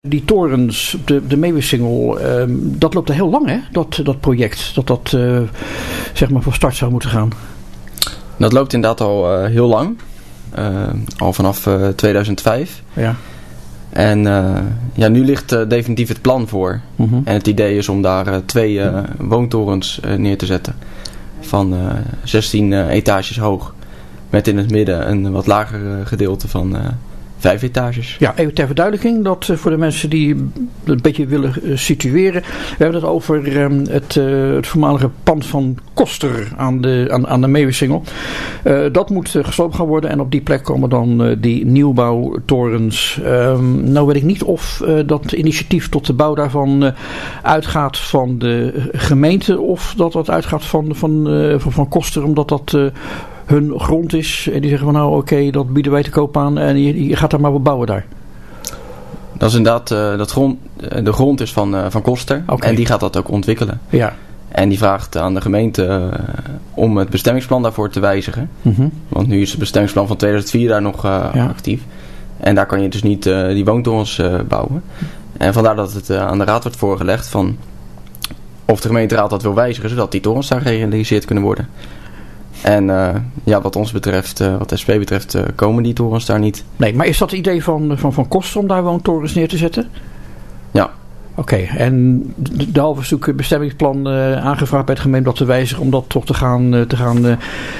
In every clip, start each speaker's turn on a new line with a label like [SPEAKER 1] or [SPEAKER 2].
[SPEAKER 1] Die torens, de Meeuwissingel, dat loopt al heel lang, hè? Dat project, dat zeg maar van start zou moeten gaan.
[SPEAKER 2] Dat loopt inderdaad al heel lang. Al vanaf 2005.
[SPEAKER 1] Ja.
[SPEAKER 2] En nu ligt definitief het plan voor.
[SPEAKER 1] Mm-hmm.
[SPEAKER 2] En het idee is om daar 2 woontorens neer te zetten. Van 16 etages hoog. Met in het midden een wat lager gedeelte van 5 etages.
[SPEAKER 1] Ja, even ter verduidelijking, dat voor de mensen die het een beetje willen situeren. We hebben het over het voormalige pand van Koster aan de Meeuwissingel. Dat moet gesloopt gaan worden en op die plek komen dan die nieuwbouwtorens. Nou weet ik niet of dat initiatief tot de bouw daarvan uitgaat van de gemeente of dat uitgaat van Koster, omdat dat hun grond is. En die zeggen van nou oké, dat bieden wij te koop aan en je gaat daar maar wat bouwen daar.
[SPEAKER 2] Dat is inderdaad, de grond is van Koster.
[SPEAKER 1] Okay.
[SPEAKER 2] En die gaat dat ook ontwikkelen.
[SPEAKER 1] Ja.
[SPEAKER 2] En die vraagt aan de gemeente om het bestemmingsplan daarvoor te wijzigen.
[SPEAKER 1] Mm-hmm.
[SPEAKER 2] Want nu is het bestemmingsplan van 2004 daar nog actief. En daar kan je dus niet die woontorens bouwen. En vandaar dat het aan de raad wordt voorgelegd van of de gemeenteraad dat wil wijzigen, zodat die torens daar gerealiseerd kunnen worden. En wat ons betreft, wat de SP betreft, komen die torens daar niet.
[SPEAKER 1] Nee, maar is dat het idee van Koster om daar woontorens neer te zetten?
[SPEAKER 2] Ja.
[SPEAKER 1] Oké, en de halve stuk bestemmingsplan aangevraagd bij het gemeente dat te wijzigen om dat toch te gaan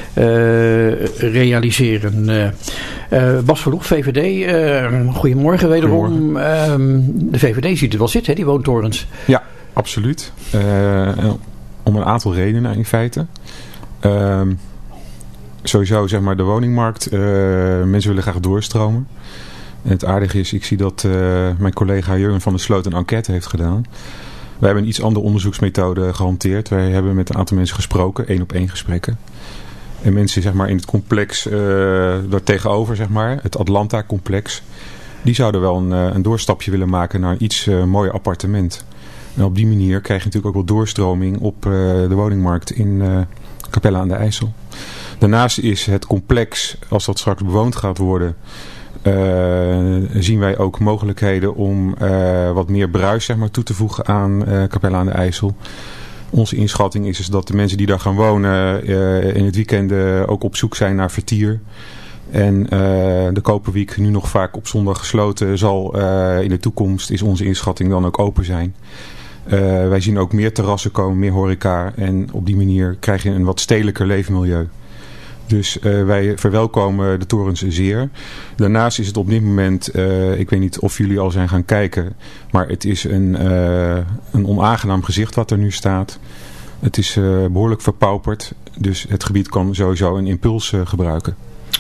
[SPEAKER 1] realiseren. Bas Verloeg, VVD, goedemorgen wederom.
[SPEAKER 3] Goedemorgen.
[SPEAKER 1] De VVD ziet er wel zitten, hè, die woontorens.
[SPEAKER 3] Ja, absoluut. Om een aantal redenen in feite. Sowieso zeg maar de woningmarkt. Mensen willen graag doorstromen. En het aardige is, ik zie dat mijn collega Jurgen van der Sloot een enquête heeft gedaan. Wij hebben een iets andere onderzoeksmethode gehanteerd. Wij hebben met een aantal mensen gesproken, 1-op-1 gesprekken. En mensen zeg maar in het complex daar tegenover, zeg maar, het Atlanta-complex, die zouden wel een doorstapje willen maken naar een iets mooier appartement. En op die manier krijg je natuurlijk ook wel doorstroming op de woningmarkt in Capelle aan de IJssel. Daarnaast is het complex, als dat straks bewoond gaat worden, zien wij ook mogelijkheden om wat meer bruis zeg maar, toe te voegen aan Capelle aan de IJssel. Onze inschatting is dat de mensen die daar gaan wonen in het weekend ook op zoek zijn naar vertier. En de Koperwiek, nu nog vaak op zondag gesloten, zal in de toekomst, is onze inschatting, dan ook open zijn. Wij zien ook meer terrassen komen, meer horeca. En op die manier krijg je een wat stedelijker leefmilieu. Dus wij verwelkomen de torens zeer. Daarnaast is het op dit moment, ik weet niet of jullie al zijn gaan kijken, maar het is een onaangenaam gezicht wat er nu staat. Het is behoorlijk verpauperd, dus het gebied kan sowieso een impuls gebruiken.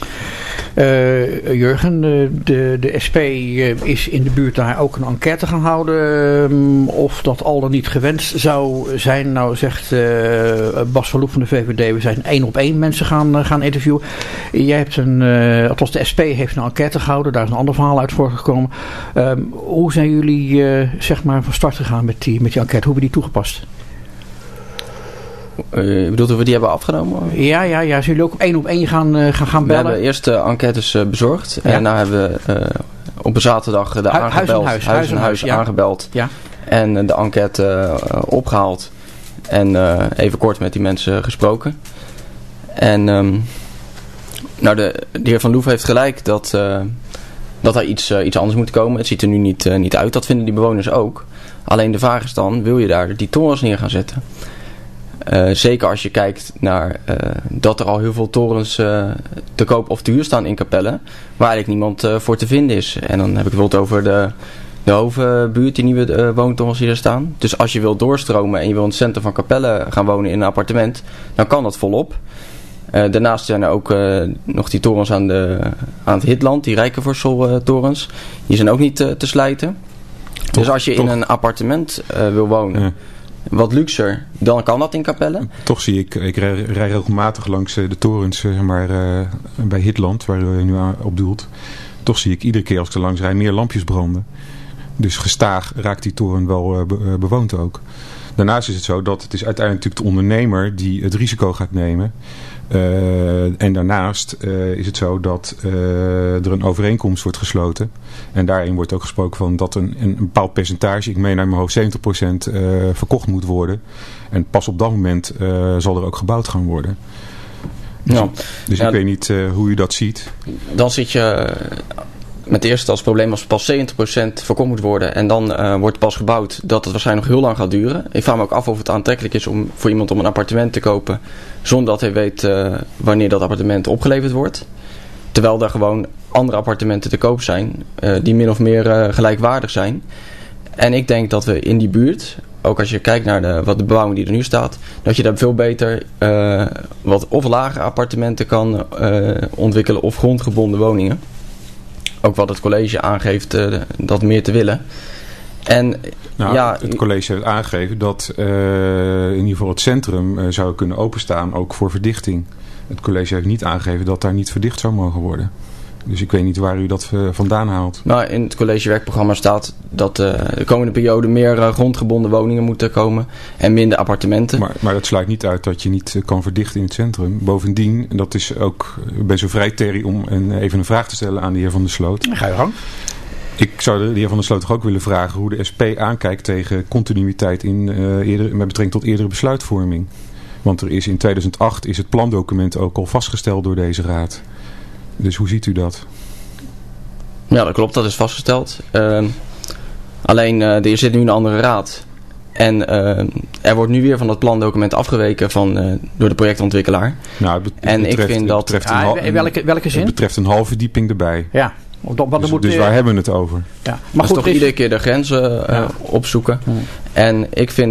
[SPEAKER 1] Jurgen, de SP is in de buurt daar ook een enquête gaan houden of dat al dan niet gewenst zou zijn. Nou zegt Bas Verloeg van de VVD, we zijn 1-op-1 mensen gaan interviewen. Jij hebt althans de SP heeft een enquête gehouden, daar is een ander verhaal uit voortgekomen. Hoe zijn jullie zeg maar van start gegaan met die enquête? Hoe hebben we die toegepast?
[SPEAKER 2] Je bedoelt of we die hebben afgenomen?
[SPEAKER 1] Ja. Zullen jullie ook 1-op-1 gaan bellen?
[SPEAKER 2] We hebben eerst enquêtes bezorgd. Ja. En daarna hebben we op een zaterdag de huis en huis aangebeld. Ja. En de enquête opgehaald. En even kort met die mensen gesproken. En de heer Van Loef heeft gelijk dat er iets anders moet komen. Het ziet er nu niet uit. Dat vinden die bewoners ook. Alleen de vraag is dan, wil je daar die torens neer gaan zetten? Zeker als je kijkt naar dat er al heel veel torens te koop of te huur staan in Capelle, waar eigenlijk niemand voor te vinden is. En dan heb ik bijvoorbeeld over de Hovenbuurt, die nieuwe woontorens die er staan. Dus als je wilt doorstromen en je wil in het centrum van Capelle gaan wonen in een appartement, dan kan dat volop. Daarnaast zijn er ook nog die torens aan het Hitland, die Rijkenvorsel torens. Die zijn ook niet te slijten. Dus als je in een appartement wil wonen, wat luxer, dan kan dat in Capelle.
[SPEAKER 3] Toch zie ik rij regelmatig langs de torens zeg maar, bij Hitland, waar u nu op doelt. Toch zie ik iedere keer als ik er langs rijd meer lampjes branden. Dus gestaag raakt die toren wel bewoond ook. Daarnaast is het zo dat het is uiteindelijk natuurlijk de ondernemer die het risico gaat nemen. En daarnaast is het zo dat er een overeenkomst wordt gesloten. En daarin wordt ook gesproken van dat een bepaald percentage, ik meen naar mijn hoofd 70%, verkocht moet worden. En pas op dat moment zal er ook gebouwd gaan worden. Dus ik weet niet hoe u dat ziet.
[SPEAKER 2] Dan zit je met eerst als probleem als pas 70% verkocht moet worden en dan wordt pas gebouwd, dat het waarschijnlijk nog heel lang gaat duren. Ik vraag me ook af of het aantrekkelijk is voor iemand om een appartement te kopen zonder dat hij weet wanneer dat appartement opgeleverd wordt. Terwijl er gewoon andere appartementen te koop zijn die min of meer gelijkwaardig zijn. En ik denk dat we in die buurt, ook als je kijkt naar de bebouwing die er nu staat, dat je daar veel beter wat of lage appartementen kan ontwikkelen of grondgebonden woningen. Ook wat het college aangeeft dat meer te willen. En,
[SPEAKER 3] het college heeft aangegeven dat in ieder geval het centrum zou kunnen openstaan, ook voor verdichting. Het college heeft niet aangegeven dat daar niet verdicht zou mogen worden. Dus ik weet niet waar u dat vandaan haalt.
[SPEAKER 2] Nou, in het collegewerkprogramma staat dat de komende periode meer grondgebonden woningen moeten komen en minder appartementen.
[SPEAKER 3] Maar dat sluit niet uit dat je niet kan verdichten in het centrum. Bovendien, dat is ook, ik ben zo vrij, Terry, om even een vraag te stellen aan de heer Van der Sloot.
[SPEAKER 1] Ga je gang.
[SPEAKER 3] Ik zou de heer Van der Sloot toch ook willen vragen hoe de SP aankijkt tegen continuïteit met betrekking tot eerdere besluitvorming. Want er is in 2008 is het plandocument ook al vastgesteld door deze raad. Dus hoe ziet u dat?
[SPEAKER 2] Ja, dat klopt. Dat is vastgesteld. Alleen, er zit nu een andere raad. En er wordt nu weer van dat plandocument afgeweken door de projectontwikkelaar.
[SPEAKER 3] Nou,
[SPEAKER 1] welke zin?
[SPEAKER 3] Het betreft een halve verdieping erbij.
[SPEAKER 1] Ja.
[SPEAKER 3] Dus waar hebben we het over?
[SPEAKER 1] Ja.
[SPEAKER 2] Maar goed, toch iedere keer de grenzen opzoeken. Ja. En ik vind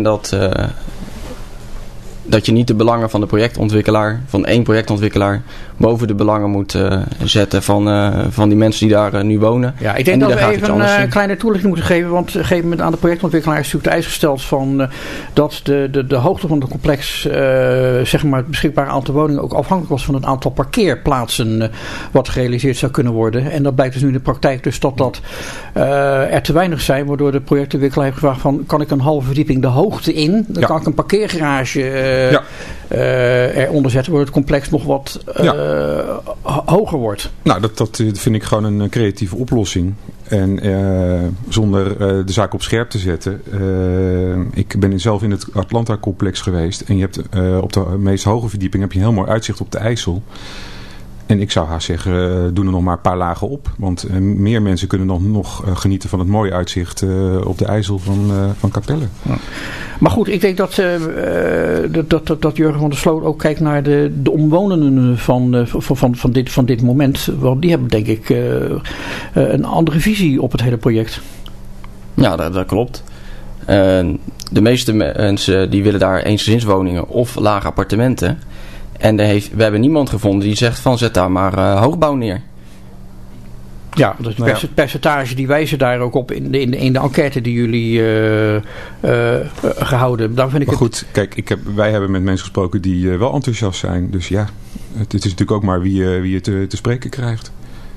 [SPEAKER 2] dat je niet de belangen van de projectontwikkelaar, van één projectontwikkelaar, boven de belangen moet zetten van die mensen die daar nu wonen.
[SPEAKER 1] Ja, ik denk dat we even een kleine toelichting moeten geven, want op een gegeven moment aan de projectontwikkelaar is natuurlijk de eis gesteld van dat de hoogte van het complex, zeg maar het beschikbare aantal woningen ook afhankelijk was van het aantal parkeerplaatsen wat gerealiseerd zou kunnen worden. En dat blijkt dus nu in de praktijk dus dat er te weinig zijn, waardoor de projectontwikkelaar heeft gevraagd van, kan ik een halve verdieping de hoogte in? Dan kan ik een parkeergarage eronder zetten, waardoor het complex nog wat hoger wordt.
[SPEAKER 3] Nou, dat vind ik gewoon een creatieve oplossing. En zonder de zaak op scherp te zetten. Ik ben zelf in het Atlanta-complex geweest. En je hebt op de meest hoge verdieping heb je een heel mooi uitzicht op de IJssel. En ik zou haast zeggen, doe er nog maar een paar lagen op. Want meer mensen kunnen dan nog genieten van het mooie uitzicht op de IJssel van Capelle.
[SPEAKER 1] Ja. Maar goed, ik denk dat Jurgen van der Sloot ook kijkt naar de omwonenden van dit moment. Want die hebben denk ik een andere visie op het hele project.
[SPEAKER 2] Ja, dat klopt. De meeste mensen die willen daar eensgezinswoningen of lage appartementen. En we hebben niemand gevonden die zegt van zet daar maar hoogbouw neer.
[SPEAKER 1] Ja, het percentage die wijzen daar ook op in de enquête die jullie gehouden hebben. Daar vind ik
[SPEAKER 3] goed, kijk, wij hebben met mensen gesproken die wel enthousiast zijn. Dus ja, het is natuurlijk ook maar wie je te spreken krijgt.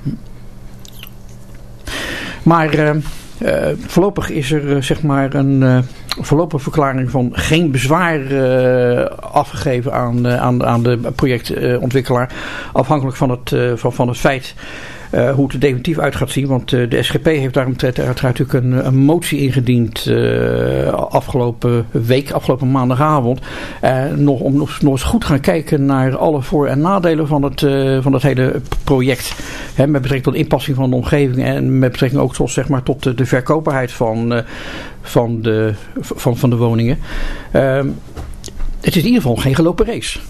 [SPEAKER 1] Maar voorlopig is er zeg maar een voorlopige verklaring van geen bezwaar afgegeven aan de projectontwikkelaar. Afhankelijk van het feit hoe het er definitief uit gaat zien. Want de SGP heeft daaromtrent uiteraard natuurlijk een motie ingediend afgelopen maandagavond. Om nog eens goed gaan kijken naar alle voor- en nadelen van het hele project. Met betrekking tot inpassing van de omgeving en met betrekking ook tot de verkoopbaarheid van de woningen. Het is in ieder geval geen gelopen race.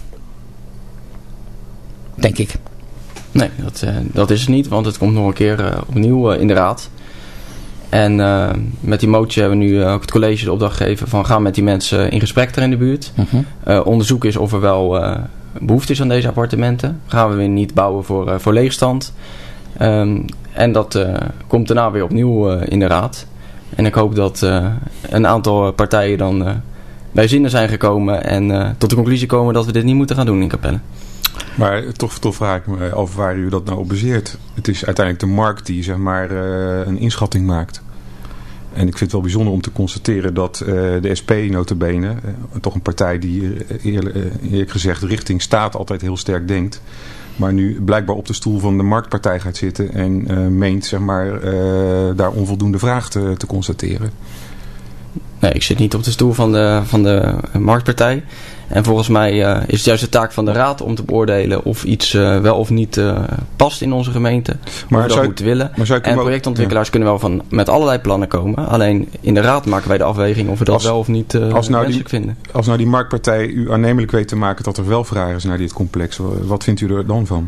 [SPEAKER 1] Denk ik.
[SPEAKER 2] Nee, dat is het niet, want het komt nog een keer opnieuw in de raad. En met die motie hebben we nu ook het college de opdracht gegeven van ga met die mensen in gesprek daar in de buurt. Onderzoek is of er wel behoefte is aan deze appartementen. Gaan we weer niet bouwen voor leegstand. En dat komt daarna weer opnieuw in de raad. En ik hoop dat een aantal partijen dan bij zinnen zijn gekomen en tot de conclusie komen dat we dit niet moeten gaan doen in Capelle.
[SPEAKER 3] Maar toch vraag ik me af waar u dat nou op baseert. Het is uiteindelijk de markt die zeg maar een inschatting maakt. En ik vind het wel bijzonder om te constateren dat de SP notabene, toch een partij die eerlijk gezegd richting staat altijd heel sterk denkt, maar nu blijkbaar op de stoel van de marktpartij gaat zitten en meent zeg maar, daar onvoldoende vraag te constateren.
[SPEAKER 2] Nee, ik zit niet op de stoel van de marktpartij. En volgens mij is het juist de taak van de raad om te beoordelen of iets wel of niet past in onze gemeente. Maar we dat moeten willen. En projectontwikkelaars kunnen wel met allerlei plannen komen. Alleen in de raad maken wij de afweging of we dat wel of niet wenselijk vinden.
[SPEAKER 3] Als nou die marktpartij u aannemelijk weet te maken dat er wel vraag is naar dit complex, wat vindt u er dan van?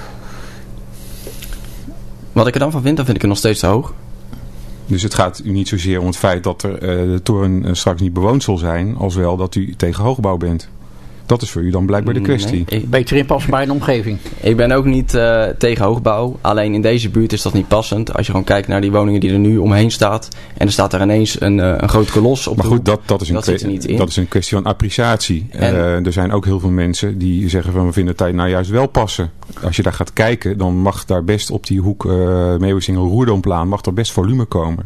[SPEAKER 2] Wat ik er dan van vind, dan vind ik het nog steeds te hoog.
[SPEAKER 3] Dus het gaat u niet zozeer om het feit dat de toren straks niet bewoond zal zijn, als wel dat u tegen hoogbouw bent. Dat is voor u dan blijkbaar de kwestie.
[SPEAKER 1] Nee, beter inpassen bij een omgeving.
[SPEAKER 2] Ik ben ook niet tegen hoogbouw. Alleen in deze buurt is dat niet passend. Als je gewoon kijkt naar die woningen die er nu omheen staat. En er staat daar ineens een groot kolos op.
[SPEAKER 3] Maar goed, dat is een kwestie van appreciatie. Er zijn ook heel veel mensen die zeggen van we vinden het nou juist wel passen. Als je daar gaat kijken, dan mag daar best op die hoek Meeuwisingel-Roerdomplaan mag er best volume komen.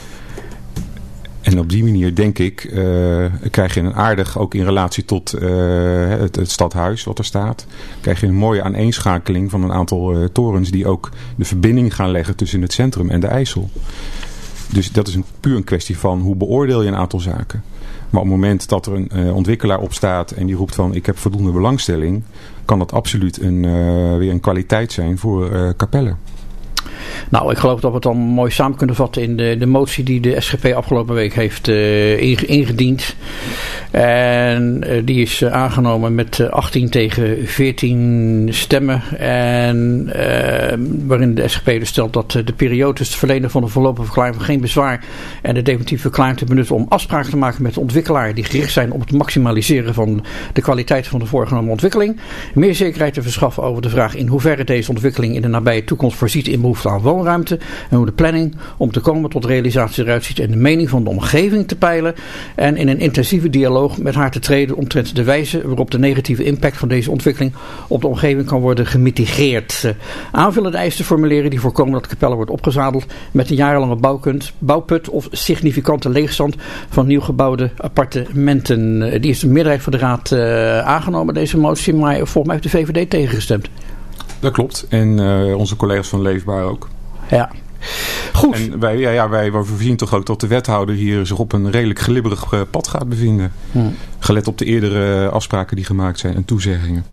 [SPEAKER 3] En op die manier, denk ik, krijg je een aardig, ook in relatie tot het stadhuis wat er staat, krijg je een mooie aaneenschakeling van een aantal torens die ook de verbinding gaan leggen tussen het centrum en de IJssel. Dus dat is puur een kwestie van hoe beoordeel je een aantal zaken. Maar op het moment dat er een ontwikkelaar opstaat en die roept van ik heb voldoende belangstelling, kan dat absoluut weer een kwaliteit zijn voor Capelle.
[SPEAKER 1] Nou, ik geloof dat we het dan mooi samen kunnen vatten in de motie die de SGP afgelopen week heeft ingediend. En die is aangenomen met 18 tegen 14 stemmen. En waarin de SGP dus stelt dat de periode tussen het verlenen van de voorlopige verklaring van geen bezwaar en de definitieve verklaring te benutten om afspraken te maken met de ontwikkelaar die gericht zijn op het maximaliseren van de kwaliteit van de voorgenomen ontwikkeling. Meer zekerheid te verschaffen over de vraag in hoeverre deze ontwikkeling in de nabije toekomst voorziet in behoefte aan woonruimte en hoe de planning om te komen tot realisatie eruit ziet en de mening van de omgeving te peilen en in een intensieve dialoog met haar te treden omtrent de wijze waarop de negatieve impact van deze ontwikkeling op de omgeving kan worden gemitigeerd. Aanvullende eisen te formuleren die voorkomen dat Capelle wordt opgezadeld met een jarenlange bouwput of significante leegstand van nieuw gebouwde appartementen. Die is de meerderheid van de raad aangenomen, deze motie, maar volgens mij heeft de VVD tegengestemd.
[SPEAKER 3] Dat klopt. En onze collega's van Leefbaar ook.
[SPEAKER 1] Ja. Goed.
[SPEAKER 3] En wij voorzien toch ook dat de wethouder hier zich op een redelijk glibberig pad gaat bevinden. Gelet op de eerdere afspraken die gemaakt zijn en toezeggingen.